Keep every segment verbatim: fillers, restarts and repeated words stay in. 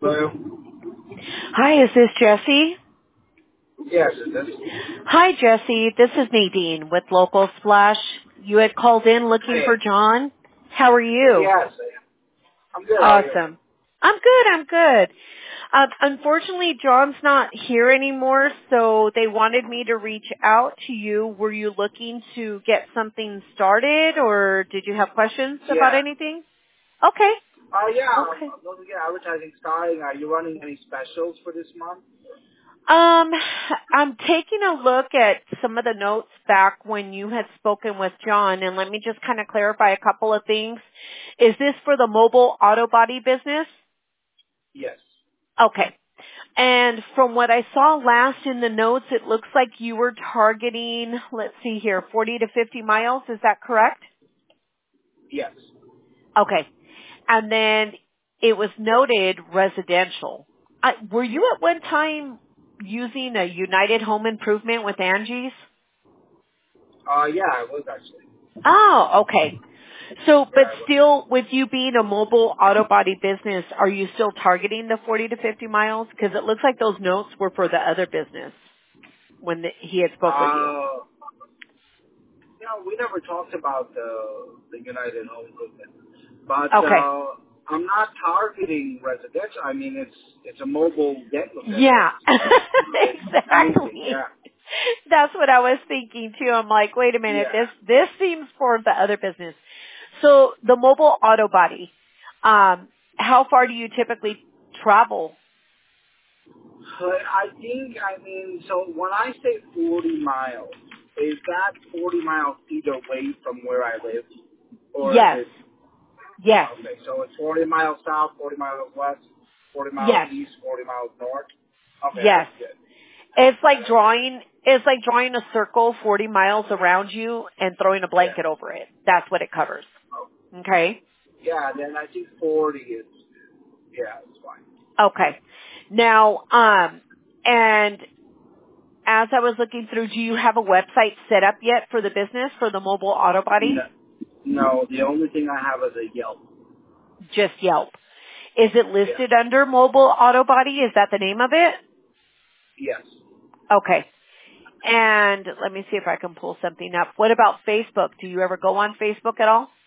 Hello? Hi, is this Jesse? Yes, is this? Hi, Jesse. This is Nadine with Local Splash. You had called in looking Hey. for John. How are you? Yes. I'm good. How are you? Awesome. I'm good. I'm good. Um, unfortunately, John's not here anymore, so they wanted me to reach out to you. Were you looking to get something started, or did you have questions about Yeah. anything? Okay. Uh, yeah. I'm, Okay. I'm looking at advertising starting. Are you running any specials for this month? Um, I'm taking a look at some of the notes back when you had spoken with John, and let me just kind of clarify a couple of things. Is this for the mobile auto body business? Yes. Okay. And from what I saw last in the notes, it looks like you were targeting, let's see here, forty to fifty miles. Is that correct? Yes. Okay. And then it was noted residential. I, were you at one time using a United Home Improvement with Angie's? Uh, yeah, I was actually. Oh, okay. So, Yeah, but I was. still, with you being a mobile auto body business, are you still targeting the forty to fifty miles? Because it looks like those notes were for the other business when the, he had spoke with you. Uh, you know, we never talked about the the United Home Improvement, but Okay. uh, I'm not targeting residential. I mean, it's it's a mobile dental Yeah, dentist. It's painting. exactly. Yeah. That's what I was thinking too. I'm like, wait a minute, Yeah. this this seems for the other business. So the mobile auto body, um, how far do you typically travel? But I think, I mean, so when I say forty miles, is that forty miles either way from where I live? Or is Yes, it, yes, okay, so it's forty miles south, forty miles west, forty miles yes, east, forty miles north? Okay, yes. that's good. It's Yeah, like that's good. drawing, it's like drawing a circle forty miles around you and throwing a Yeah. blanket over it. That's what it covers. Oh, Okay? yeah, then I think forty is, yeah, it's fine. Okay. Now, um, and as I was looking through, do you have a website set up yet for the business, for the mobile auto No, body? no, the only thing I have is a Yelp. Just Yelp. Is it Yeah. listed under mobile auto body? Is that the name of it? Yes. Okay. And let me see if I can pull something up. What about Facebook? Do you ever go on Facebook at all?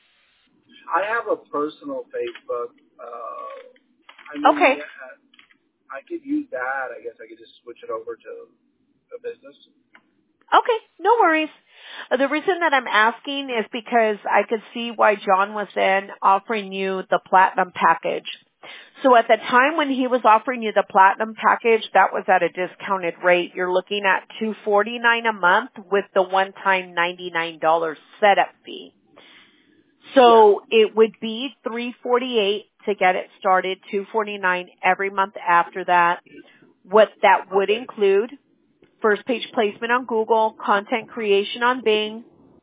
I have a personal Facebook. Uh, I mean, Okay. yeah, I could use that. I guess I could just switch it over to a business. Okay, no worries. Uh, The reason that I'm asking is because I could see why John was then offering you the platinum package. So at the time when he was offering you the platinum package, that was at a discounted rate. You're looking at two hundred forty-nine dollars a month with the one-time ninety-nine dollars setup fee. Yeah. So it would be three hundred forty-eight dollars to get it started, two hundred forty-nine dollars every month after that. What that would Okay. include: first page placement on Google, content creation on Bing.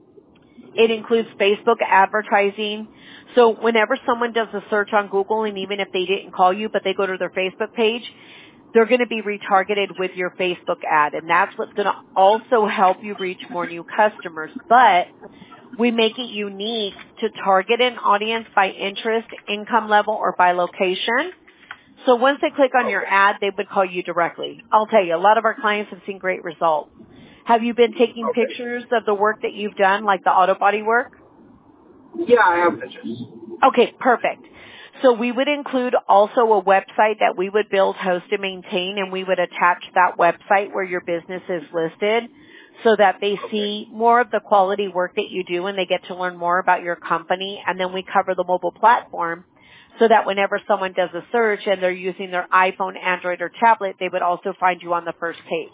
It includes Facebook advertising. So whenever someone does a search on Google, and even if they didn't call you, but they go to their Facebook page, they're going to be retargeted with your Facebook ad. And that's what's going to also help you reach more new customers. But we make it unique to target an audience by interest, income level, or by location. So once they click on your Okay. ad, they would call you directly. I'll tell you, a lot of our clients have seen great results. Have you been taking Okay. pictures of the work that you've done, like the auto body work? Yeah, I have pictures. Okay, perfect. So we would include also a website that we would build, host, and maintain, and we would attach that website where your business is listed so that they Okay. see more of the quality work that you do and they get to learn more about your company. And then we cover the mobile platform so that whenever someone does a search and they're using their iPhone, Android, or tablet, they would also find you on the first page.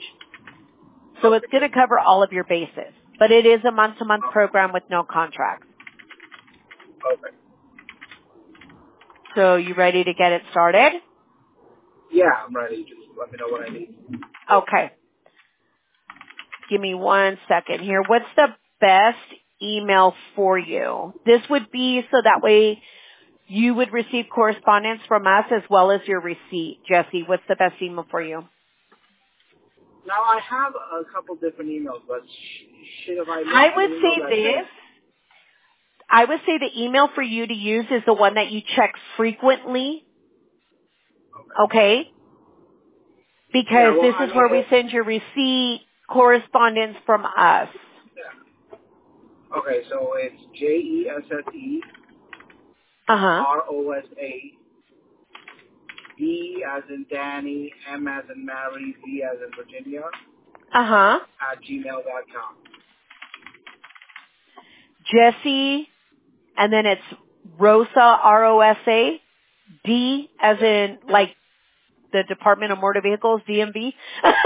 So it's Okay, going good. to cover all of your bases. But it is a month-to-month Oh, program with no contracts. okay. So you ready to get it started? Yeah, I'm ready. Just let me know what I need. Okay. Give me one second here. What's the best email for you? This would be so that way you would receive correspondence from us as well as your receipt. Jesse, what's the best email for you? Now, I have a couple different emails, but sh- should have I I make an would email say that this. says, I would say the email for you to use is the one that you check frequently. Okay. Okay? Because Yeah, well, this I is mean, where we it, send your receipt correspondence from us. yeah. Okay, so it's J E S S E Uh-huh. R O S A D as in Danny, M as in Mary, V as in Virginia Uh-huh. at gmail dot com. Jesse, and then it's Rosa, R O S A, D as Yes. in like the Department of Motor Vehicles, D M V.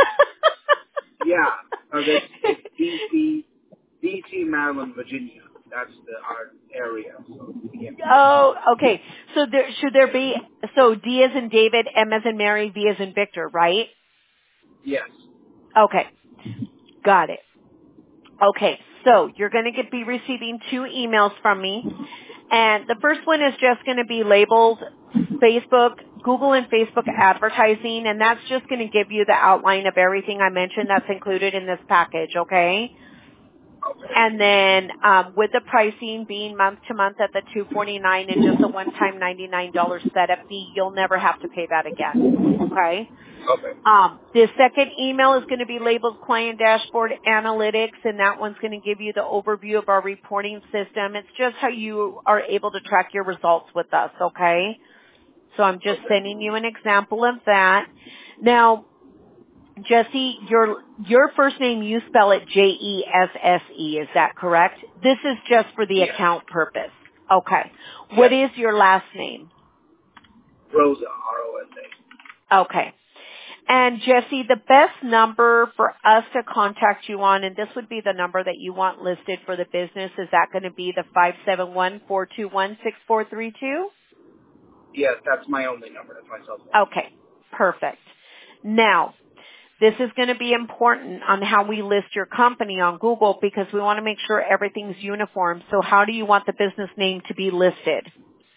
Yeah, because it's, it's D C, D C, Maryland, Virginia. That's the our area. So, yeah. Oh, okay. So there should there be so D as in David, M as in Mary, V as in Victor, right? Yes. Okay, got it. Okay, so you're going to be receiving two emails from me, and the first one is just going to be labeled Facebook, Google and Facebook advertising, and that's just going to give you the outline of everything I mentioned that's included in this package, okay? Okay. And then um, with the pricing being month to month at the two forty-nine and just a one-time ninety-nine dollars setup fee, you'll never have to pay that again, okay? Okay. Um, the second email is going to be labeled Client Dashboard Analytics, and that one's going to give you the overview of our reporting system. It's just how you are able to track your results with us, okay? So I'm just Okay. sending you an example of that. Now, Jesse, your your first name, you spell it J E S S E, is that correct? This is just for the Yes. account purpose. Okay. What Yes. is your last name? Rosa, R O S A. Okay. And Jesse, the best number for us to contact you on, and this would be the number that you want listed for the business, is that going to be the five seven one, four two one, six four three two? Yes, that's my only number. That's my cell phone. Okay. Perfect. Now, this is going to be important on how we list your company on Google because we want to make sure everything's uniform. So how do you want the business name to be listed?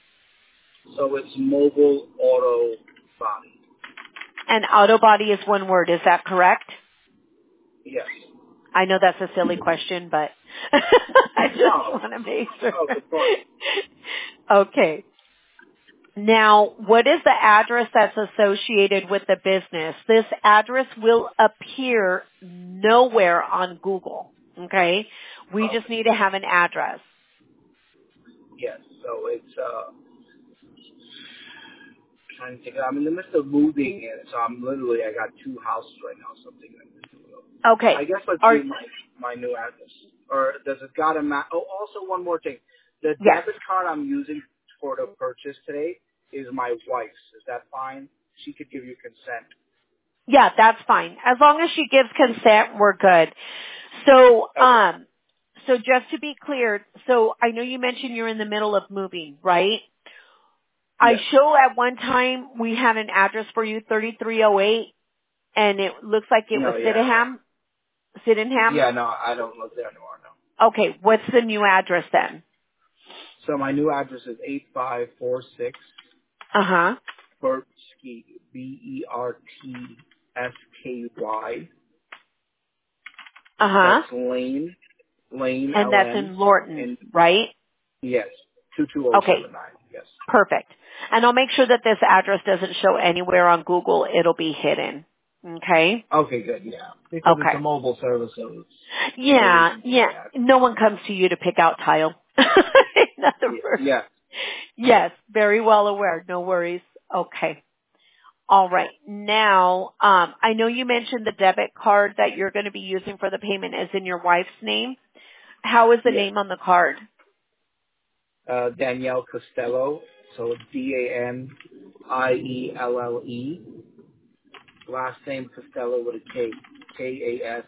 So it's Mobile Auto Body. And auto body is one word, is that correct? Yes. I know that's a silly question, but I just No. want to make sure. Oh, good point. Okay. Now, what is the address that's associated with the business? This address will appear nowhere on Google. Okay? We just Okay. need to have an address. Yes. So it's uh trying to think. I'm in the midst of moving, and so I'm literally I got two houses right now. Something like this. Okay. I guess let's Are do my my new address. Or does it got a ma- Oh, also one more thing. The yes. debit card I'm using for the purchase today is my wife's. Is that fine? She could give you consent. Yeah, that's fine. As long as she gives consent, we're good. So, Okay. um, so just to be clear, so I know you mentioned you're in the middle of moving, right? I Yes. show at one time we had an address for you, thirty-three oh eight, and it looks like it was No. Yeah. Sydenham. Sydenham? Yeah. No, I don't live there anymore. No. Okay, what's the new address then? So my new address is eight five four six Uh-huh. Bertsky, B E R T S K Y. Uh-huh. That's Lane, Lane, And L that's N, in Lorton, and right? yes, two two zero Okay, seven nine. Yes. perfect. And I'll make sure that this address doesn't show anywhere on Google. It'll be hidden. Okay? Okay, good. Yeah, because it's a Okay. mobile service, so it's no Yeah, reason to do yeah. that. No one comes to you to pick out tile. In other Y- words. Yeah. Yes, very well aware. No worries. Okay. All right. Now, um, I know you mentioned the debit card that you're going to be using for the payment is in your wife's name. How is the Yes. name on the card? Uh, Danielle Costello. So D A N I E L L E. Last name Costello with a K. K A S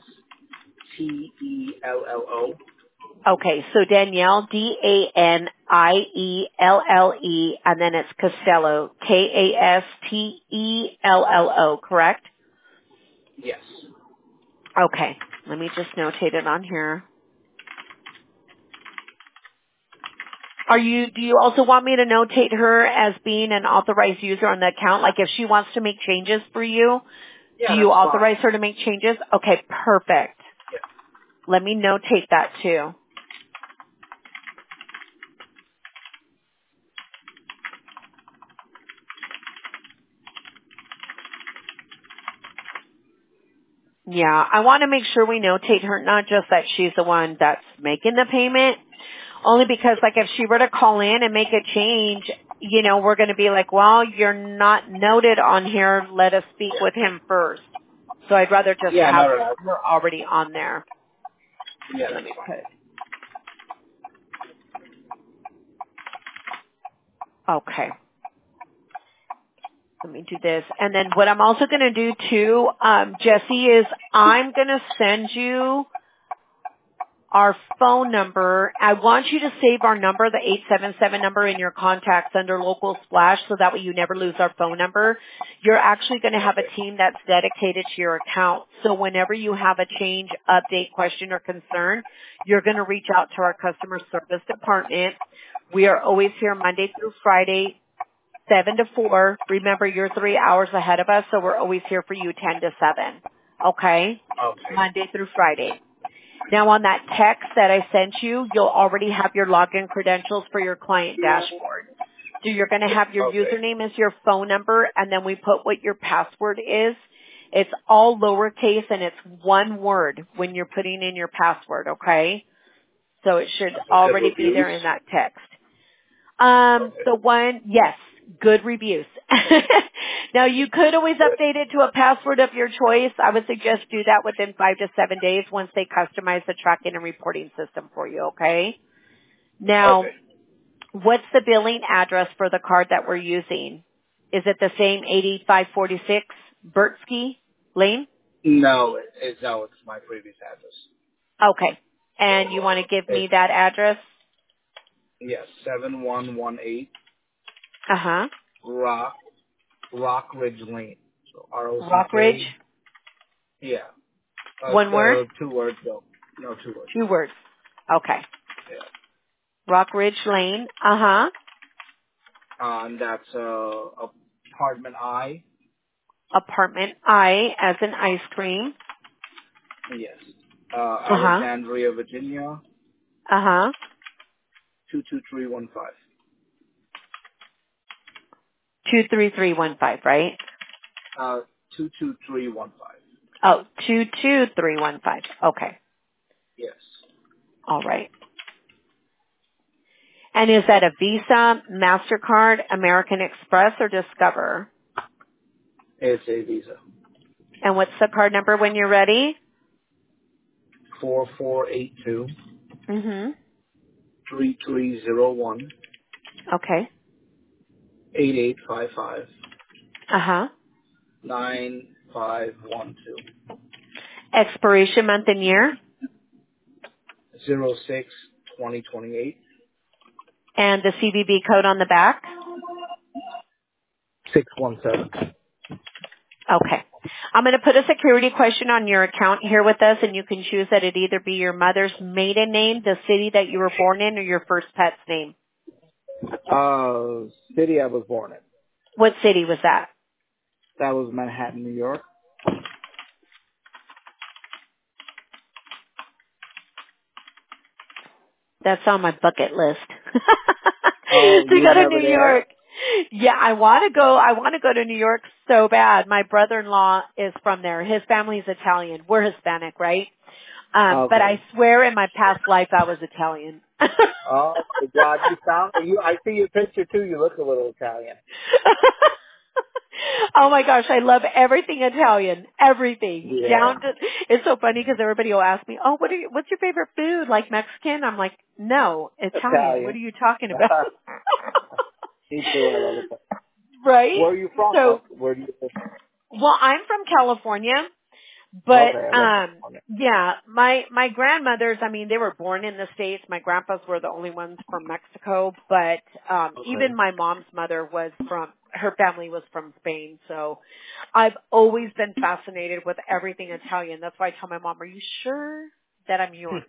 T E L L O. Okay, so Danielle, D A N I E L L E, and then it's Costello, K A S T E L L O, correct? Yes. Okay, let me just notate it on here. Are you, do you also want me to notate her as being an authorized user on the account? Like if she wants to make changes for you, do Yeah, you that's fine. authorize her to make changes? Okay, perfect. Yeah. Let me notate that too. Yeah, I want to make sure we notate her, not just that she's the one that's making the payment, only because, like, if she were to call in and make a change, you know, we're going to be like, well, you're not noted on here. Let us speak with him first. So I'd rather just Yeah, have no, no, her already on there. yeah, Let that's me fine. put, okay. Let me do this. And then what I'm also going to do too, um, Jesse, is I'm going to send you our phone number. I want you to save our number, the eight seven seven number, in your contacts under Local Splash, so that way you never lose our phone number. You're actually going to have a team that's dedicated to your account. So whenever you have a change, update, question, or concern, you're going to reach out to our customer service department. We are always here Monday through Friday, seven to four. Remember, you're three hours ahead of us, so we're always here for you ten to seven. Okay? Okay. Monday through Friday. Now on that text that I sent you, you'll already have your login credentials for your client dashboard. So you're going to have your Okay. username as your phone number, and then we put what your password is. It's all lowercase and it's one word when you're putting in your password, okay? So it should Good already be reviews. there in that text. Um, Okay. the one, yes, good reviews. Now you could always update it to a password of your choice. I would suggest do that within five to seven days once they customize the tracking and reporting system for you, okay? Now, Okay. what's the billing address for the card that we're using? Is it the same eighty-five forty-six Bertsky Lane? No, it, it, no, it's my previous address. Okay. And you want to give me It's, that address? yes, seven one one eight Uh-huh. Rock, Rock Ridge Lane. So R O C Rock Ridge? K. Yeah. Uh, One word? uh, two words, though. No, two words. Two words. Okay. Yeah. Rock Ridge Lane. Uh-huh. Uh, and that's, uh, apartment I. Apartment I as in ice cream. Yes. Uh, Uh-huh. Alexandria, Virginia, Uh-huh. two two three one five. two three three one five, right? Uh, two two three one five. Oh, two two three one five. Okay. Yes. All right. And is that a Visa, MasterCard, American Express, or Discover? It's a Visa. And what's the card number when you're ready? Four four eight two Mm-hmm. three three zero one Okay. eight eight five five Uh-huh. nine five one two Expiration month and year? zero six twenty twenty eight And the C V V code on the back? six one seven. Okay. I'm going to put a security question on your account here with us, and you can choose that it either be your mother's maiden name, the city that you were born in, or your first pet's name. Uh, city I was born in. What city was that? That was Manhattan, New York. That's on my bucket list. Oh, To you was go to never New there? York. Yeah, I want to go. I want to go to New York so bad. My brother-in-law is from there. His family's Italian. We're Hispanic, right? Um, but I Okay. swear in my past life I was Italian. Oh, my God, you sound, you, I see your picture too, you look a little Italian. Oh my gosh, I love everything Italian. Everything. Yeah. Down to, it's so funny because everybody will ask me, oh, what are you, what's your favorite food? Like Mexican? I'm like, no, Italian. What Italian. are you talking about? Me too, I love it. Right? Where are you from? So, Where do you live? well, I'm from California. But Okay, I love um California. yeah, my my grandmothers, I mean, they were born in the States. My grandpas were the only ones from Mexico, but um Okay. even my mom's mother was from her family was from Spain. So I've always been fascinated with everything Italian. That's why I tell my mom, "Are you sure that I'm yours?"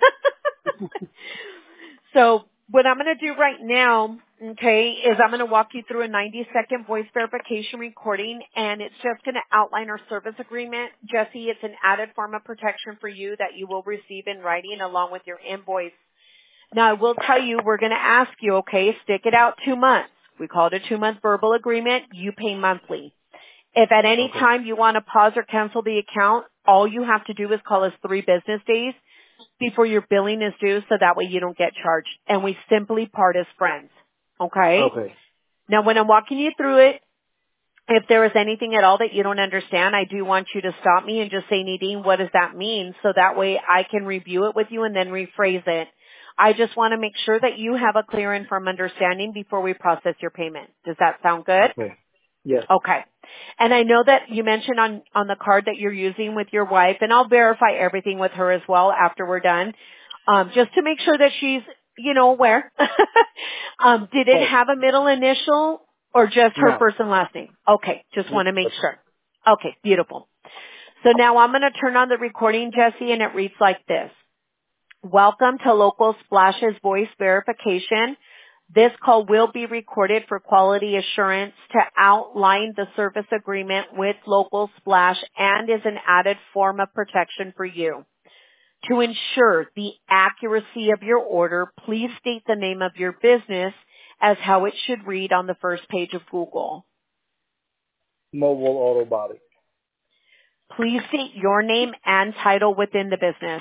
So what I'm going to do right now, okay, is I'm going to walk you through a ninety second voice verification recording, and it's just going to outline our service agreement. Jesse, it's an added form of protection for you that you will receive in writing along with your invoice. Now, I will tell you, we're going to ask you, okay, stick it out two months. We call it a two-month verbal agreement. You pay monthly. If at any Okay. time you want to pause or cancel the account, all you have to do is call us three business days before your billing is due, so that way you don't get charged. And we simply part as friends. Okay? Okay. Now, when I'm walking you through it, if there is anything at all that you don't understand, I do want you to stop me and just say, Nadine, what does that mean? So that way I can review it with you and then rephrase it. I just want to make sure that you have a clear and firm understanding before we process your payment. Does that sound good? Okay. Yes. Okay. And I know that you mentioned on, on the card that you're using with your wife, and I'll verify everything with her as well after we're done, um, just to make sure that she's, you know, aware. um, did it Oh, have a middle initial or just her no. first and last name? Okay. Just want to make sure. Okay. Beautiful. So now I'm going to turn on the recording, Jesse, and it reads like this. Welcome to Local Splash's voice verification. This call will be recorded for quality assurance to outline the service agreement with Local Splash and is an added form of protection for you. To ensure the accuracy of your order, please state the name of your business as how it should read on the first page of Google. Mobile Auto Body. Please state your name and title within the business.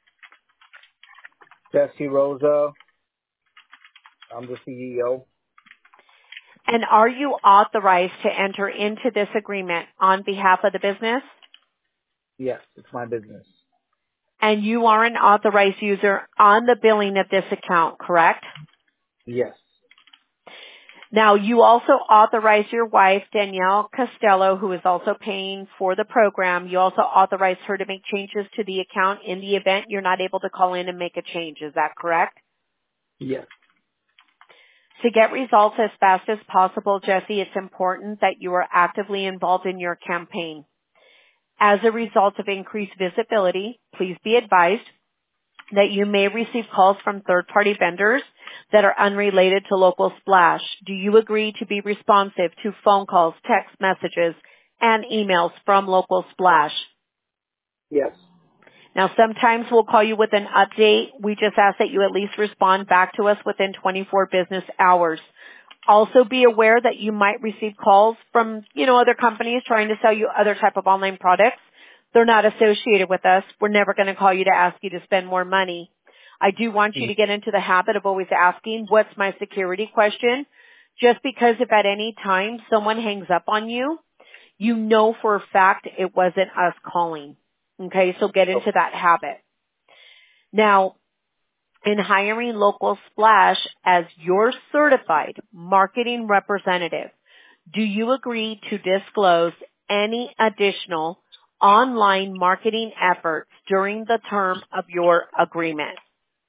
Jesse Rosa. I'm the C E O. And are you authorized to enter into this agreement on behalf of the business? Yes, it's my business. And you are an authorized user on the billing of this account, correct? Yes. Now, you also authorize your wife, Danielle Costello, who is also paying for the program. You also authorize her to make changes to the account in the event you're not able to call in and make a change. Is that correct? Yes. To get results as fast as possible, Jesse, it's important that you are actively involved in your campaign. As a result of increased visibility, please be advised that you may receive calls from third-party vendors that are unrelated to Local Splash. Do you agree to be responsive to phone calls, text messages, and emails from Local Splash? Yes. Now, sometimes we'll call you with an update. We just ask that you at least respond back to us within twenty-four business hours. Also be aware that you might receive calls from, you know, other companies trying to sell you other type of online products. They're not associated with us. We're never going to call you to ask you to spend more money. I do want you to get into the habit of always asking, what's my security question? Just because if at any time someone hangs up on you, you know for a fact it wasn't us calling. Okay, so get into that habit. Now, in hiring Local Splash as your certified marketing representative, do you agree to disclose any additional online marketing efforts during the term of your agreement?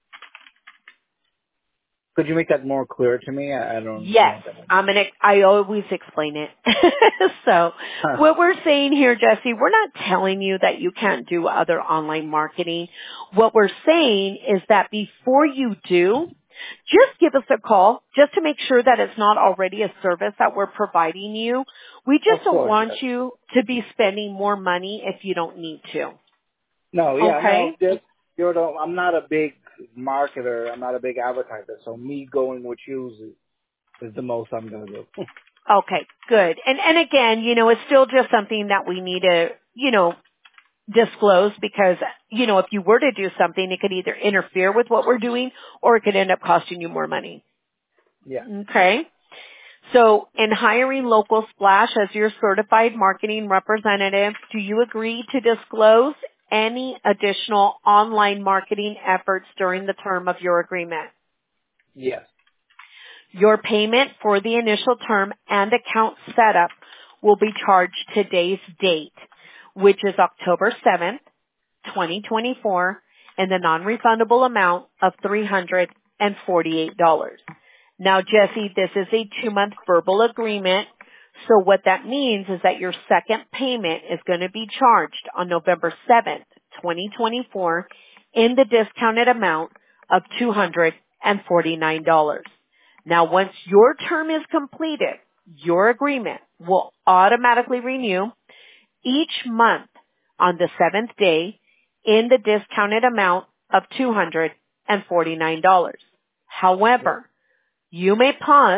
Could you make that more clear to me? I I don't Yes, understand that. I'm gonna, I always explain it. So Huh. what we're saying here, Jesse, we're not telling you that you can't do other online marketing. What we're saying is that before you do, just give us a call just to make sure that it's not already a service that we're providing you. We just Of don't course, want yes. you to be spending more money if you don't need to. No, yeah, Okay? no, just, you're the, I'm not a big marketer. I'm not a big advertiser. So me going with you is, is the most I'm going to do. Okay, good. And and again, you know, it's still just something that we need to, you know, disclose because, you know, if you were to do something, it could either interfere with what we're doing or it could end up costing you more money. Yeah. Okay? So in hiring Local Splash as your certified marketing representative, do you agree to disclose any additional online marketing efforts during the term of your agreement? Yes. Your payment for the initial term and account setup will be charged today's date, which is October seventh, twenty twenty-four, in the non-refundable amount of three hundred forty-eight dollars. Now, Jesse, this is a two-month verbal agreement, so what that means is that your second payment is going to be charged on November seventh, twenty twenty-four, in the discounted amount of two hundred forty-nine dollars. Now, once your term is completed, your agreement will automatically renew each month on the seventh day in the discounted amount of two hundred forty-nine dollars. However, you may pause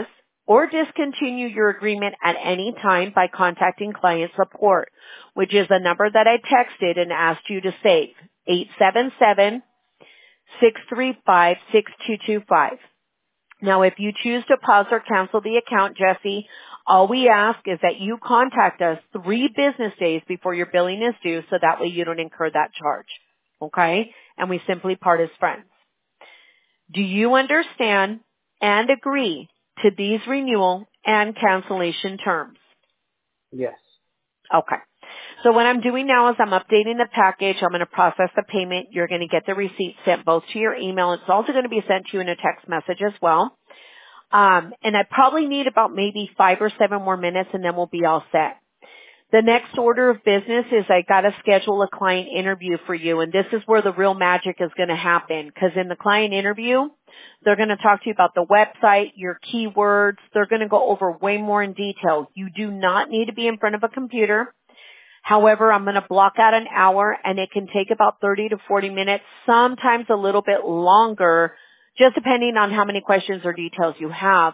or discontinue your agreement at any time by contacting client support, which is the number that I texted and asked you to save, eight seven seven, six three five, six two two five. Now, if you choose to pause or cancel the account, Jesse, all we ask is that you contact us three business days before your billing is due so that way you don't incur that charge. Okay? And we simply part as friends. Do you understand and agree to these renewal and cancellation terms? Yes. Okay. So what I'm doing now is I'm updating the package. I'm going to process the payment. You're going to get the receipt sent both to your email. It's also going to be sent to you in a text message as well. Um, and I probably need about maybe five or seven more minutes and then we'll be all set. The next order of business is I got to schedule a client interview for you, and this is where the real magic is going to happen, because in the client interview, they're going to talk to you about the website, your keywords. They're going to go over way more in detail. You do not need to be in front of a computer. However, I'm going to block out an hour, and it can take about thirty to forty minutes, sometimes a little bit longer, just depending on how many questions or details you have.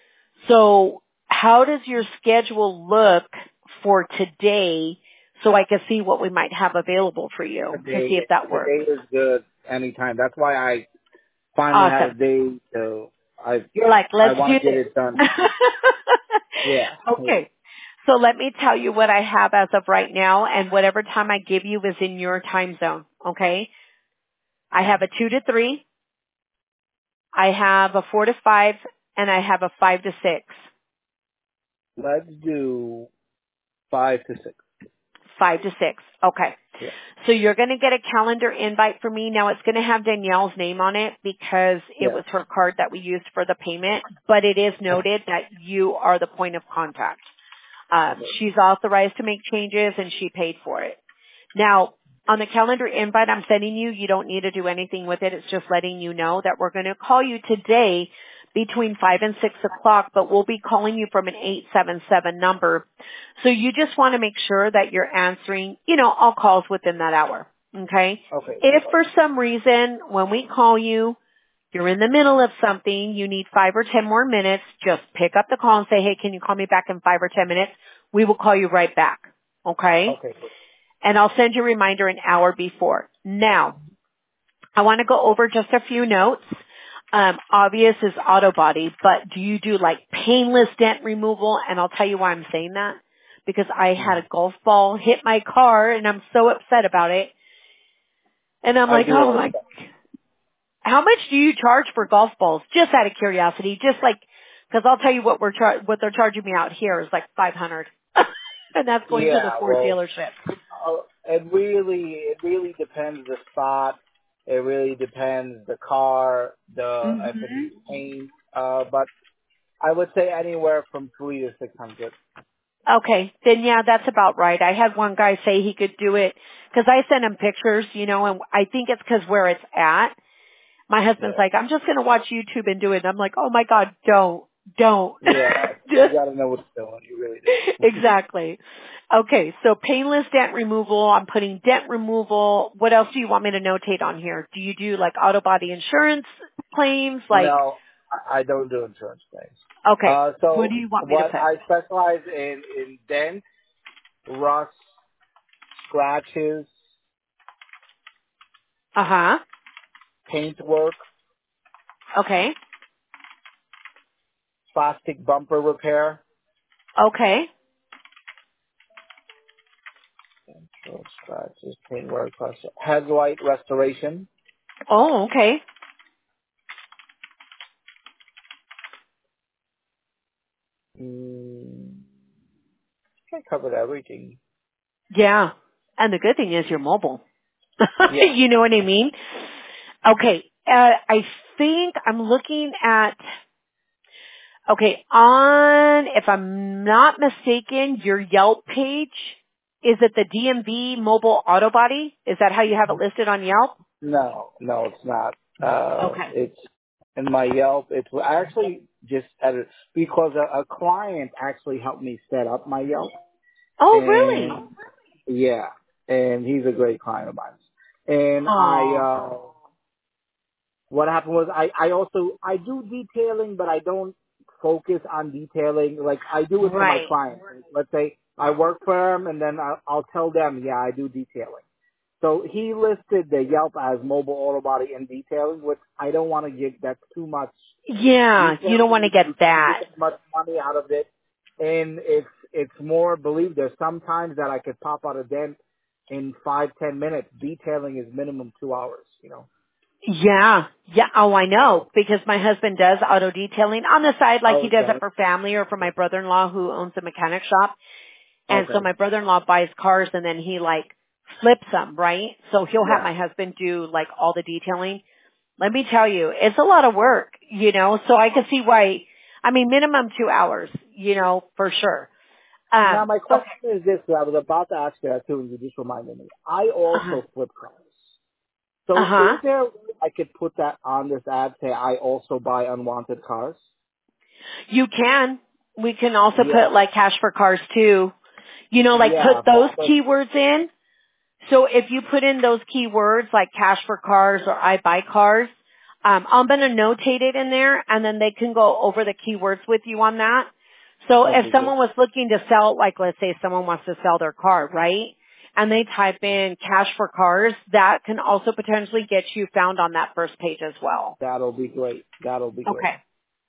So how does your schedule look for today so I can see what we might have available for you Today, to see if that works? today is good anytime. That's why I finally had a Awesome. day, so I You're like, I let's want do to get this. it done. Yeah. Okay. So let me tell you what I have as of right now, and whatever time I give you is in your time zone, okay? I have a two to three, I have a four to five, and I have a five to six. Let's do five to six. Five to six. Okay. Yeah. So you're going to get a calendar invite from me. Now it's going to have Danielle's name on it because it Yeah. was her card that we used for the payment, but it is noted that you are the point of contact. Um, she's authorized to make changes and she paid for it. Now, on the calendar invite I'm sending you, you don't need to do anything with it. It's just letting you know that we're going to call you today between five and six o'clock, but we'll be calling you from an eight seven seven number. So you just want to make sure that you're answering, you know, all calls within that hour. Okay? Okay. If for some reason when we call you, you're in the middle of something, you need five or ten more minutes, just pick up the call and say, hey, can you call me back in five or ten minutes? We will call you right back. Okay? Okay. And I'll send you a reminder an hour before. Now, I want to go over just a few notes. Um, obvious is auto body, but do you do like painless dent removal? And I'll tell you why I'm saying that. Because I had a golf ball hit my car and I'm so upset about it. And I'm I like, do oh all my, that. how much do you charge for golf balls? Just out of curiosity, just like, because I'll tell you what we're char- what they're charging me out here is like five hundred, and that's going to the Yeah. Ford Well, dealership. uh, it really it really depends the spot. It really depends the car, the if it hmm needs paint. Uh, but I would say anywhere from three to six hundred. Okay, then yeah, that's about right. I had one guy say he could do it because I sent him pictures, you know, and I think it's because where it's at. My husband's Yeah. like, I'm just going to watch YouTube and do it. And I'm like, oh my God, don't, don't. Yeah. You Just got to know what's going. You really do. exactly. Okay, so painless dent removal. I'm putting dent removal. What else do you want me to notate on here? Do you do like auto body insurance claims? Like, No, I I don't do insurance claims. okay, Uh, what so do you want me to what put? I specialize in in dents, rust, scratches, Uh huh. paint work, Okay. plastic bumper repair, Okay. so scratches, paint work, plastic, headlight restoration. Oh, okay. Mm, I covered everything. Yeah. And the good thing is you're mobile. Yeah. You know what I mean? Okay. Uh, I think I'm looking at, okay, on, if I'm not mistaken, your Yelp page, is it the D M V mobile auto body? Is that how you have it listed on Yelp? No, no, it's not. Uh, Okay. it's in my Yelp. It's I actually just edited because a, a client actually helped me set up my Yelp. Oh, really? And yeah, and he's a great client of mine. And I, Oh. uh, what happened was I, I also, I do detailing, but I don't focus on detailing. Like I do it for my Right. clients. Let's say I work for them, and then I'll, I'll tell them, yeah, I do detailing. So he listed the Yelp as mobile auto body and detailing, which I don't want to give. That's too much Yeah, you don't detailing. want to You, get you can't get that. that much money out of it, and it's it's more. Believe there's sometimes that I could pop out a dent in five ten minutes. Detailing is minimum two hours. You know. Yeah. Yeah. Oh, I know. Because my husband does auto detailing on the side, like he does it Okay. for family or for my brother-in-law who owns a mechanic shop. And so Okay. my brother-in-law buys cars and then he like flips them, right? So he'll have Yeah. my husband do like all the detailing. Let me tell you, it's a lot of work, you know, so I can see why, I mean, minimum two hours, you know, for sure. Now Um, my okay. question is this: I was about to ask you that too, and you just reminded me. I Uh-huh. also flip cars. So Uh-huh. is there a way I could put that on this ad? Say I also buy unwanted cars. You can. We can also Yeah. put like cash for cars too. You know, like Yeah. put those But keywords in. So if you put in those keywords like cash for cars or I buy cars, um, I'm going to notate it in there and then they can go over the keywords with you on that. So if okay, good. someone was looking to sell, like let's say someone wants to sell their car, right? And they type in cash for cars, that can also potentially get you found on that first page as well. That'll be great. That'll be great. Okay.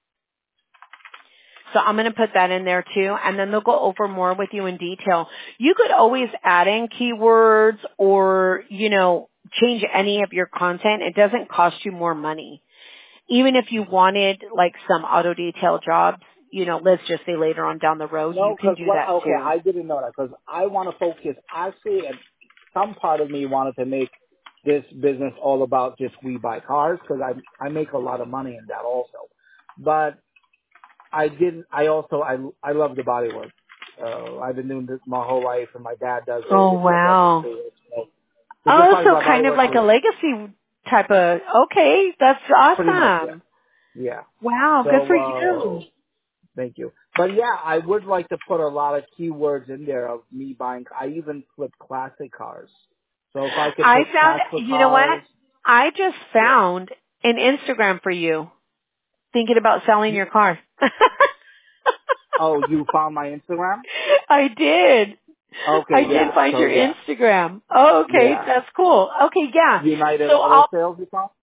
So I'm going to put that in there too, and then they'll go over more with you in detail. You could always add in keywords or, you know, change any of your content. It doesn't cost you more money. Even if you wanted like some auto detail jobs, you know, let's just say later on down the road, you No, can because do what? that Okay, too. I didn't know that because I want to focus. Actually, and some part of me wanted to make this business all about just we buy cars because I I make a lot of money in that also. But I didn't. I also I I love the body work. Uh, I've been doing this my whole life, and my dad does it, Oh and my brother wow. too. So, so just Oh, like so my body kind of work, like a is legacy type of, okay, that's pretty much yeah, awesome. yeah. Wow, good for So uh, you. thank you. But yeah, I would like to put a lot of keywords in there of me buying. I even flip classic cars. So if I could I put found, cash for you know what? cars, I just yeah. found an Instagram for you thinking about selling your car. Oh, you found my Instagram? I did. Okay, I did yeah. find So your yeah, Instagram. Oh, okay. yeah. That's cool. Okay, yeah. United So Auto I'll, Sales, you found?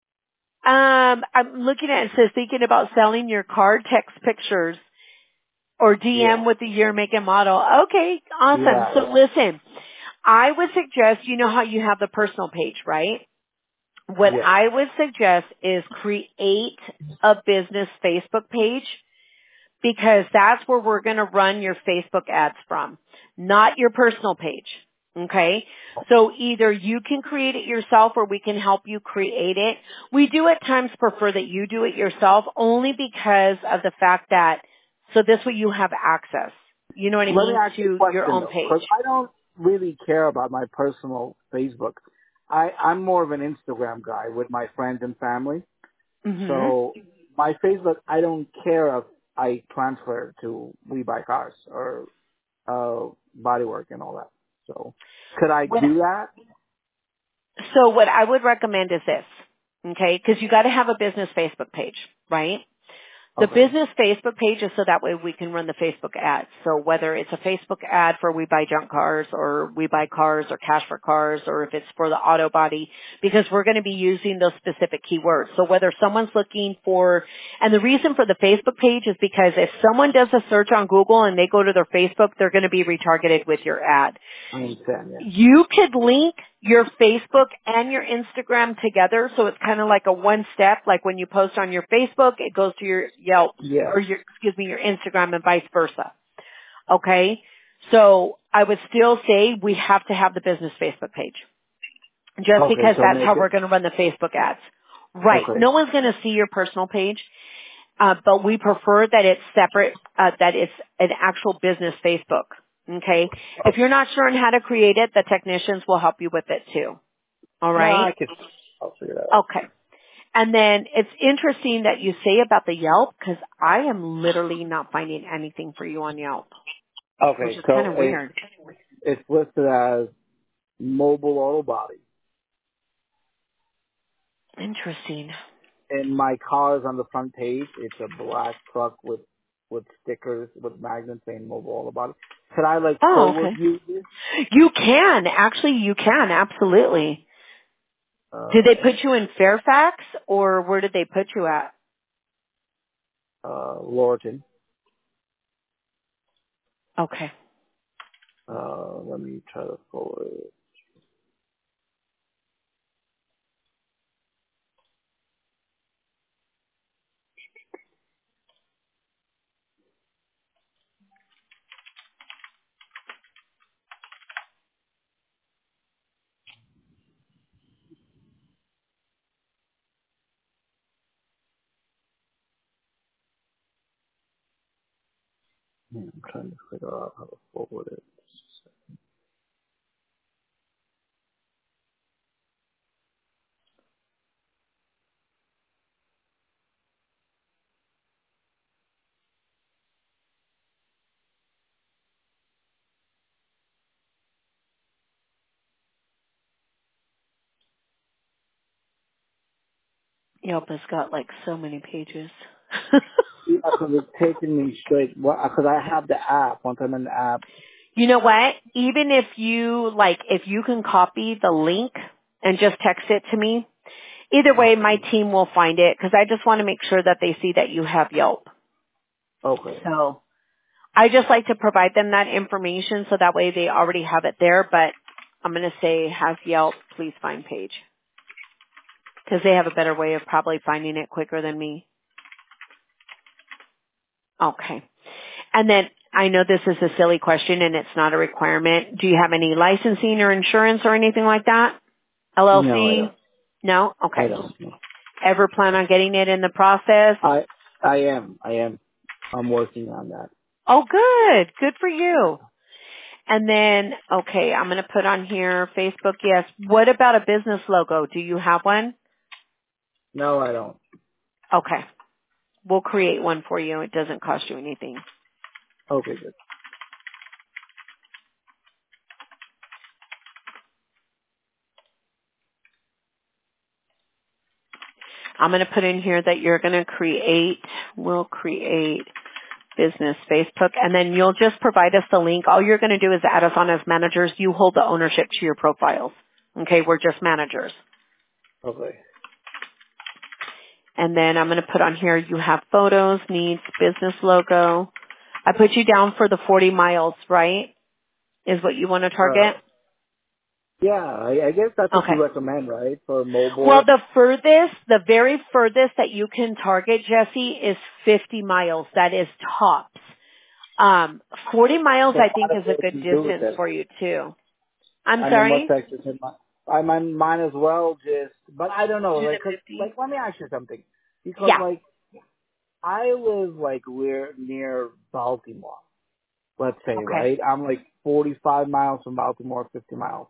um, I'm looking at it, it says thinking about selling your car, text pictures or D M Yeah, with the year, make and model. Okay, awesome. yeah, So listen, I would suggest, you know how you have the personal page, right? What yeah. I would suggest is create a business Facebook page because that's where we're going to run your Facebook ads from, not your personal page. Okay? So either you can create it yourself or we can help you create it. We do at times prefer that you do it yourself only because of the fact that, so this way you have access, you know what I Let me mean, ask you a to your question own though, page. because I don't really care about my personal Facebook. I, I'm more of an Instagram guy with my friends and family. hmm So my Facebook, I don't care if I transfer to We Buy Cars or uh, Bodywork and all that. So could I What, do that? so what I would recommend is this, okay, because you got to have a business Facebook page, right? The Okay. business Facebook page is so that way we can run the Facebook ads. So whether it's a Facebook ad for We Buy Junk Cars or We Buy Cars or Cash for Cars or if it's for the auto body, because we're going to be using those specific keywords. So whether someone's looking for, and the reason for the Facebook page is because if someone does a search on Google and they go to their Facebook, they're going to be retargeted with your ad. I understand, yeah. You could link your Facebook and your Instagram together, so it's kind of like a one step, like when you post on your Facebook, it goes to your Yelp, Yes. or your, excuse me, your Instagram and vice versa. Okay? So I would still say we have to have the business Facebook page, just Okay, because so that's make how we're it, going to run the Facebook ads. Right. okay. No one's going to see your personal page, uh, but we prefer that it's separate, uh, that it's an actual business Facebook. Okay? If you're not sure on how to create it, the technicians will help you with it too. All No, right? I could, I'll figure that out. Okay. And then it's interesting that you say about the Yelp because I am literally not finding anything for you on Yelp, which Okay, is kind so of it, weird. it's listed as mobile auto body. Interesting. and my car is on the front page. It's a black truck with with stickers with magnets saying mobile all about it. Could I like Oh, forward okay. you this? You can. Actually, you can. Absolutely. Did they Uh, put you in Fairfax or where did they put you at? uh, Lorton. Okay. Uh, let me try to forward it. Yeah, I'm trying to figure out how to forward it. Yelp has got like so many pages. Yeah, because it's taking me straight. Because I have the app. Once I'm in the app. You know what? Even if you, like, if you can copy the link and just text it to me, either way, my team will find it because I just want to make sure that they see that you have Yelp. Okay. So I just like to provide them that information so that way they already have it there, but I'm going to say has Yelp, please find page because they have a better way of probably finding it quicker than me. Okay. And then I know this is a silly question and it's not a requirement. Do you have any licensing or insurance or anything like that? No, I L L C? don't. No? I Okay. don't. No. Ever plan on getting it in the process? I I am. I am. I'm working on that. Oh, good. Good for you. And then, okay, I'm going to put on here Facebook, yes. What about a business logo? Do you have one? No, I don't. Okay. We'll create one for you. It doesn't cost you anything. Okay, good. I'm going to put in here that you're going to create, we'll create business Facebook, and then you'll just provide us the link. All you're going to do is add us on as managers. You hold the ownership to your profiles. Okay, we're just managers. Okay. And then I'm going to put on here you have photos, needs, business logo. I put you down for the forty miles, right? Is what you want to target? Uh, yeah, I, I guess that's what Okay. you recommend, right? For Well, mobile. the furthest, the very furthest that you can target, Jesse, is fifty miles. That is tops. Um, forty miles, So I might think, as is a well good just do it distance then. for you too. I'm I mean, what's sorry? extra? in my- I might, might as well just, but I don't know, Do like, the cause, like, fifty? let me ask you something. Because, Yeah. like, I live, like, we're near Baltimore, let's say, Okay. right? I'm, like, forty-five miles from Baltimore, fifty miles.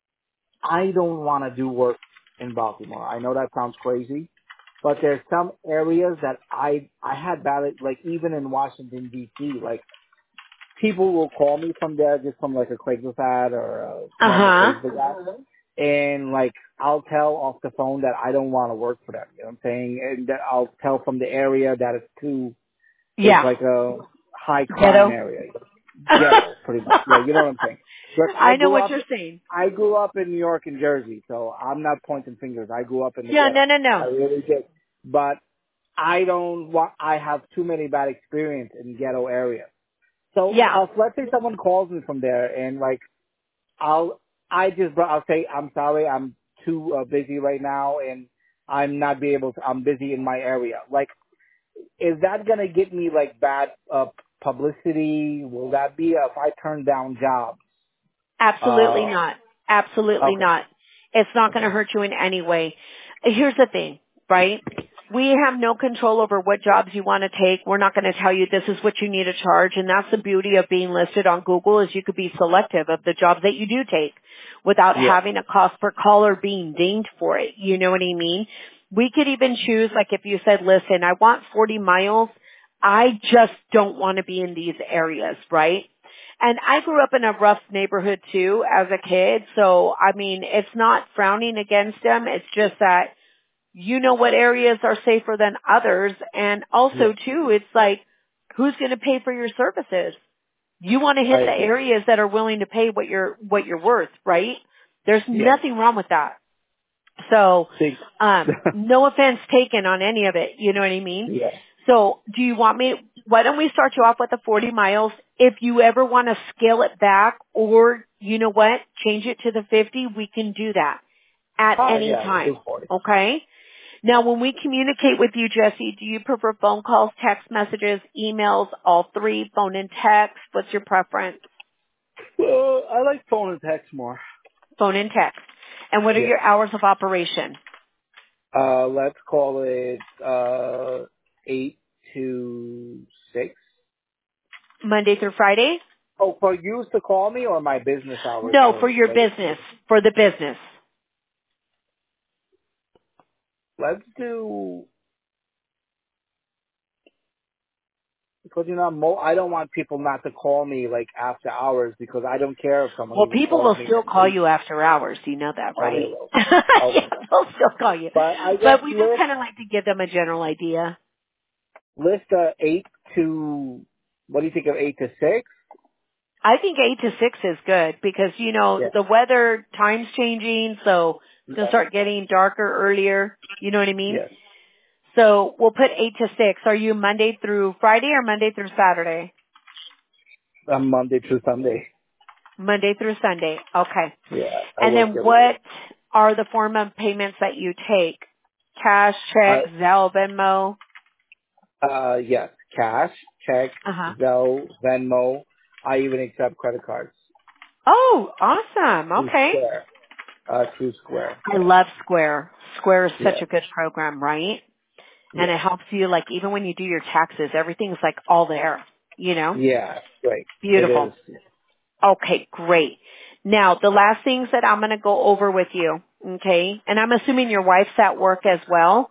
I don't want to do work in Baltimore. I know that sounds crazy, but there's some areas that I, I had bad, like, even in Washington, D C, like, people will call me from there just from like a Craigslist ad or a normal Uh-huh. Facebook ad. And like, I'll tell off the phone that I don't want to work for them. You know what I'm saying? And that I'll tell from the area that it's too, it's Yeah. like a high crime Ghetto. area. Ghetto, pretty much. Yeah, you know what I'm saying? But I I know grew what up, you're saying. I grew up in New York and Jersey, so I'm not pointing fingers. I grew up in the Yeah, no, ghetto. no, I no. really did. But I don't want, I have too many bad experience in ghetto areas. So Yeah. uh, let's say someone calls me from there, and like I'll I just bro- I'll say I'm sorry, I'm too uh, busy right now, and I'm not be able to. I'm busy in my area. Like, is that gonna get me like bad uh, publicity? Will that be uh, if I turn down jobs? Absolutely Uh, not. Absolutely okay, not. It's not going to okay, hurt you in any way. Here's the thing, right? We have no control over what jobs you want to take. We're not going to tell you this is what you need to charge. And that's the beauty of being listed on Google is you could be selective of the jobs that you do take without yeah, having a cost per call or being dinged for it. You know what I mean? We could even choose, like if you said, listen, I want forty miles. I just don't want to be in these areas, right? And I grew up in a rough neighborhood too as a kid. So, I mean, it's not frowning against them. It's just that you know what areas are safer than others. And also, Yeah. too, it's like, who's going to pay for your services? You want to hit I the agree. areas that are willing to pay what you're, what you're worth, right? There's Yes. nothing wrong with that. So, See. um, no offense taken on any of it. You know what I mean? Yeah. So, do you want me, why don't we start you off with the forty miles? If you ever want to scale it back or, you know what, change it to the fifty, we can do that at Oh, any yeah, we'll time. do forty. Okay? Now, when we communicate with you, Jesse, do you prefer phone calls, text messages, emails, all three, phone and text? What's your preference? Well, I like phone and text more. Phone and text. And what are Yes. your hours of operation? Uh, let's call it, uh, eight to six. Monday through Friday? Oh, for you to call me or my business hours No, for for, your like, business. For the business. let's do, because, you know, mo- I don't want people not to call me, like, after hours because I don't care if someone Well, even people calls will me still at call eight. you after hours. You know that, Oh, they right? will. Yeah, Okay. they'll still call you. But I guess But we just list, kind of like to give them a general idea. list, uh, eight to, what do you think of eight to six? I think eight to six is good because, you know, Yeah. the weather, time's changing, so it's going to Yes. start getting darker earlier. You know what I mean? Yes. So we'll put eight to six. Are you Monday through Friday or Monday through Saturday? Um, Monday through Sunday. Monday through Sunday. Okay. Yeah, I And work then every day. what are the form of payments that you take? Cash, check, I, Zelle, Venmo? uh, yes, cash, check, Uh-huh. Zelle, Venmo. I even accept credit cards. Oh, awesome. True Okay. Square. Uh, True Square. I love Square. Square is such Yeah. a good program, right? And Yeah. it helps you, like, even when you do your taxes, everything's like all there, you know? Yeah. Great. It Beautiful. is. Okay, great. Now, the last things that I'm going to go over with you, okay? And I'm assuming your wife's at work as well.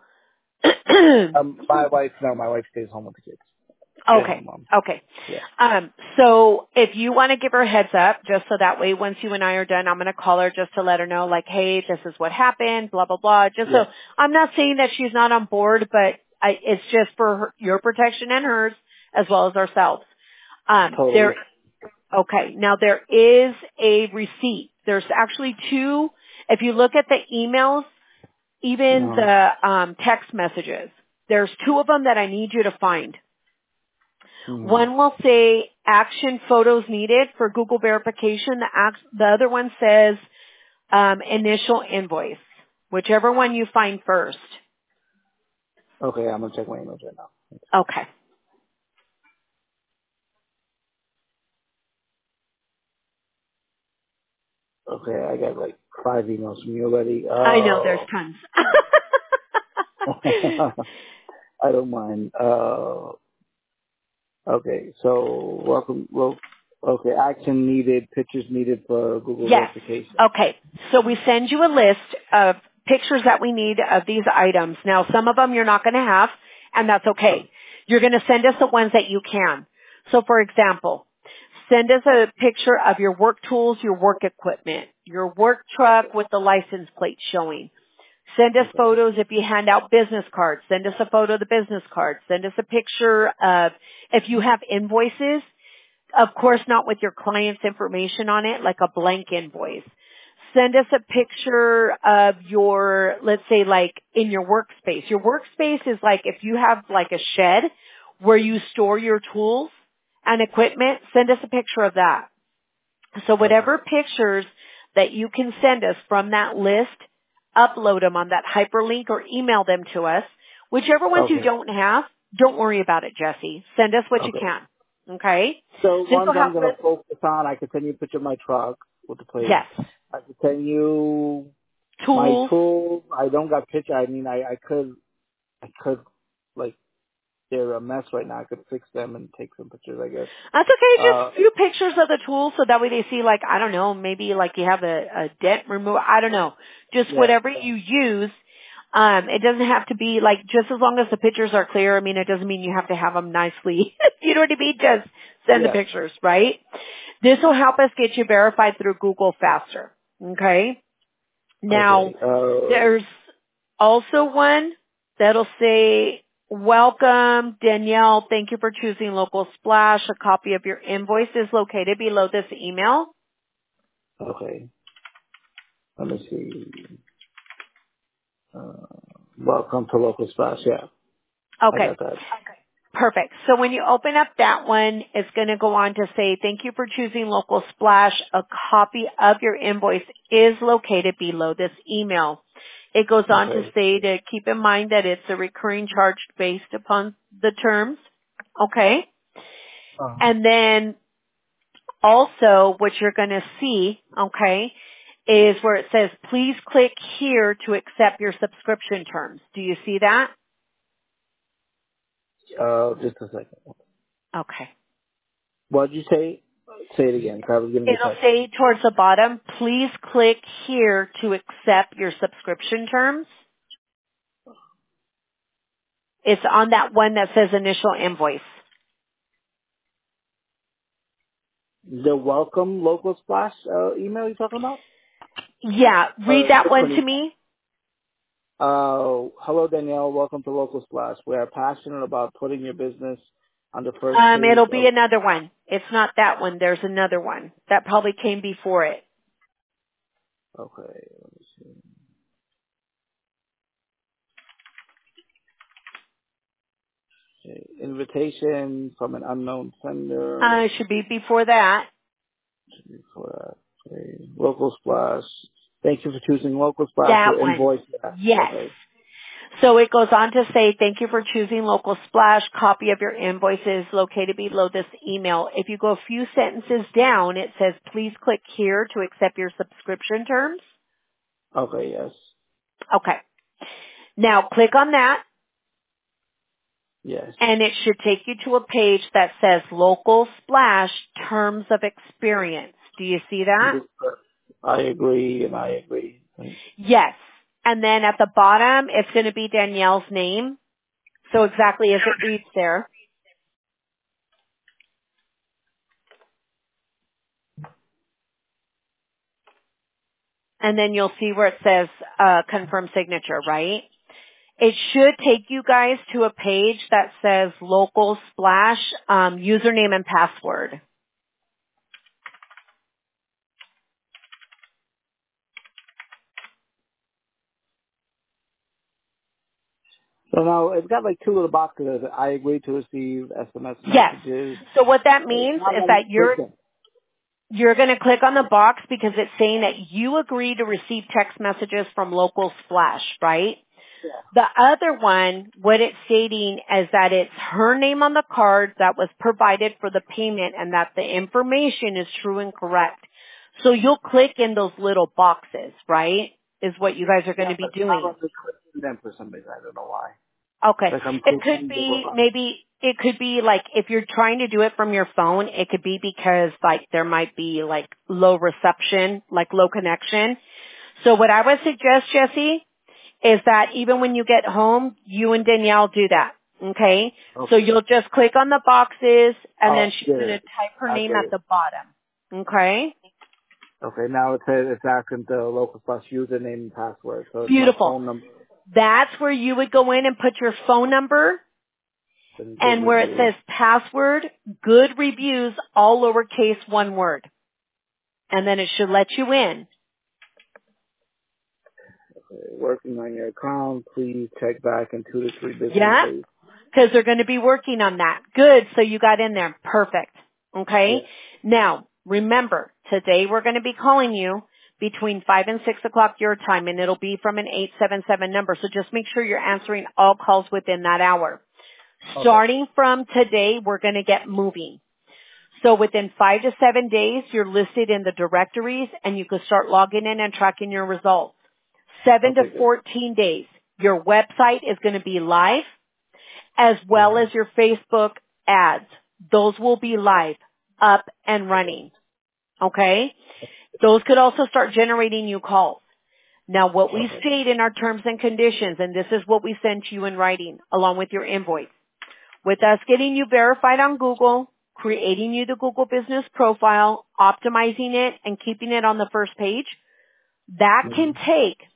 Um, my wife, no, my wife stays home with the kids. Stay home Okay. mom. Okay. Yeah. Um, so if you want to give her a heads up, just so that way once you and I are done, I'm going to call her just to let her know, like, hey, this is what happened, blah, blah, blah. Just so, Yeah. I'm not saying that she's not on board, but I, it's just for her, your protection and hers, as well as ourselves. Um, Totally. there, okay. Now there is a receipt. There's actually two, if you look at the emails, even No. the um, text messages, there's two of them that I need you to find. Mm-hmm. One will say action photos needed for Google verification. The, act, the other one says um, initial invoice. Whichever one you find first. Okay, I'm gonna check my emails right now. Okay. Okay, I got like five emails from you already. I know there's Oh. tons. I don't mind. Uh, okay, so welcome. Well, okay, action needed, pictures needed for Google Yes. verification. Okay. So we send you a list of pictures that we need of these items. Now, some of them you're not going to have, and that's okay. You're going to send us the ones that you can. So, for example, send us a picture of your work tools, your work equipment, your work truck with the license plate showing. Send us Okay. photos if you hand out business cards. Send us a photo of the business cards. Send us a picture of if you have invoices. Of course, not with your client's information on it, like a blank invoice. Send us a picture of your, let's say like in your workspace. Your workspace is like if you have like a shed where you store your tools and equipment, send us a picture of that. So Okay. whatever pictures that you can send us from that list, upload them on that hyperlink or email them to us. Whichever ones you Okay. don't have, don't worry about it, Jesse. Send us what you Okay. can. Okay? So This ones will I'm help gonna us. focus on, I can send you a picture of my truck with the plate. Yes. I can send you my Tools. tools. I don't got picture. I mean, I I could I could like they're a mess right now. I could fix them and take some pictures. I guess. That's okay. Just Uh, a few pictures of the tools so that way they see like, I don't know, maybe like you have a, a dent removal. I don't know. Just yeah. whatever you use. Um, it doesn't have to be like just as long as the pictures are clear. I mean, it doesn't mean you have to have them nicely. You know what I mean? Just send the Yeah. pictures, right? This will help us get you verified through Google faster. Okay. Now, Okay. Uh, there's also one that'll say, welcome, Danielle. Thank you for choosing Local Splash. A copy of your invoice is located below this email. Okay. Let me see. Uh, welcome to Local Splash. Yeah, I Okay. got that. Perfect. So when you open up that one, it's going to go on to say, thank you for choosing Local Splash. A copy of your invoice is located below this email. It goes on to Okay. say to keep in mind that it's a recurring charge based upon the terms. Okay. Uh, And then also what you're going to see, okay, is where it says, please click here to accept your subscription terms. Do you see that? uh, just a second. Okay. What did you say? Say it again. I was getting a It'll text. say towards the bottom, please click here to accept your subscription terms. It's on that one that says initial invoice. The welcome Local Splash uh, email you talking about? Yeah, read Or that one different to email? me. Uh, hello Danielle, welcome to Local Splash. We are passionate about putting your business on the first Um, page it'll be of. another one. It's not that one. There's another one. That probably came before it. Okay, let me see. Okay, invitation from an unknown sender. Uh, it should be before that. For, uh, okay. Local Splash. Thank you for choosing Local Splash. That Your one. invoice. Yeah. Yes. Okay. So it goes on to say, thank you for choosing Local Splash. Copy of your invoice is located below this email. If you go a few sentences down, it says, please click here to accept your subscription terms. Okay. Yes. Okay. Now click on that Yes. and it should take you to a page that says Local Splash Terms of Experience. Do you see that? I agree, and I agree. Right. Yes. And then at the bottom, it's going to be Danielle's name. So exactly as it reads there. And then you'll see where it says uh, confirm signature, right? It should take you guys to a page that says Local Splash um, username and password. So now it's got like two little boxes. I agree to receive S M S Yes. messages. So what that It's means not is letting me that click you're them. you're going to click on the box because it's saying that you agree to receive text messages from Local Splash, right? Yeah. The other one, what it's stating is that it's her name on the card that was provided for the payment and that the information is true and correct. So you'll click in those little boxes, right? Is what you guys are going Yeah, to be but it's not doing. letting me click them for some reason. I don't know why. Okay. Like I'm It could clicking the be robot. maybe it could be like if you're trying to do it from your phone, it could be because like there might be like low reception, like low connection. So what I would suggest, Jesse, is that even when you get home, you and Danielle do that. Okay? Okay. So you'll just click on the boxes and Oh, then she's get going to it. type her I name get at it. the bottom. Okay? Okay, now it says it's asking the Local Plus username and password. So it's my Beautiful. phone number That's where you would go in and put your phone number and good and where it reviews. says password, good reviews, all lowercase, one word. And then it should let you in. Okay, working on your account. Please check back in two to three business Yeah? days. Because they're going to be working on that. Good. So you got in there. Perfect. Okay? Yeah. Now, remember, today we're going to be calling you between five and six o'clock your time, and it'll be from an eight seven seven number. So just make sure you're answering all calls within that hour. Okay. Starting from today, we're going to get moving. So within five to seven days, you're listed in the directories, and you can start logging in and tracking your results. Seven to Okay, good. fourteen days, your website is going to be live, as well Mm-hmm. as your Facebook ads. Those will be live, up and Okay. running. Okay? Those could also start generating you calls. Now what we Okay. state in our terms and conditions, and this is what we send to you in writing along with your invoice, with us getting you verified on Google, creating you the Google business profile, optimizing it, and keeping it on the first page, that can Mm-hmm. take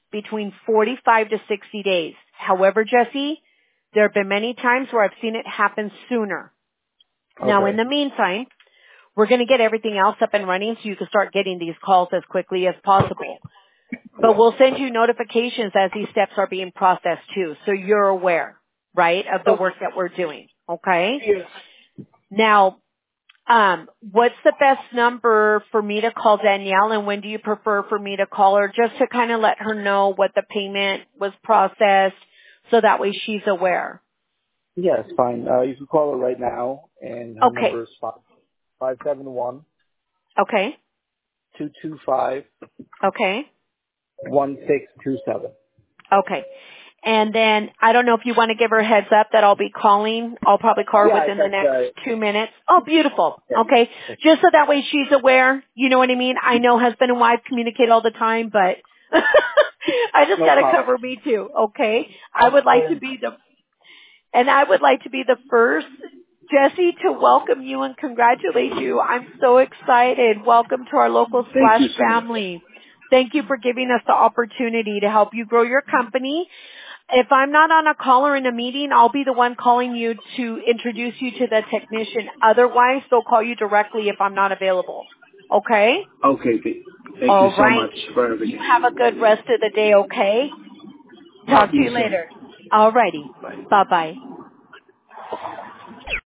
between forty-five to sixty days. However, Jesse, there have been many times where I've seen it happen sooner. Okay. Now, in the meantime, we're going to get everything else up and running so you can start getting these calls as quickly as possible. But we'll send you notifications as these steps are being processed too, so you're aware, right, of the work that we're doing, okay? Yes. Now, um, what's the best number for me to call Danielle, and when do you prefer for me to call her, just to kind of let her know what the payment was processed so that way she's aware? Yeah, it's fine. Uh, you can call her right now, and her Okay, number is five five seven one okay, two two five okay, one six two seven. okay. And then I don't know if you want to give her a heads up that I'll be calling. I'll probably call her Yeah, I within the text, next uh, two minutes. Oh, beautiful. yeah. Okay. Just so that way she's aware. You know what I mean? I know husband and wife communicate all the time, but I just No got to problem. cover me too. Okay. I I'll would call like her. to be the, and I would like to be the first, Jesse, to welcome you and congratulate you. I'm so excited. Welcome to our local Thank Splash you so much. family. Thank you for giving us the opportunity to help you grow your company. If I'm not on a call or in a meeting, I'll be the one calling you to introduce you to the technician. Otherwise, they'll call you directly if I'm not available. Okay? Okay, th- thank you All so right. much for You everything. have a good rest of the day, okay? Talk Talk to to you you soon. later. All righty. Bye. Bye-bye.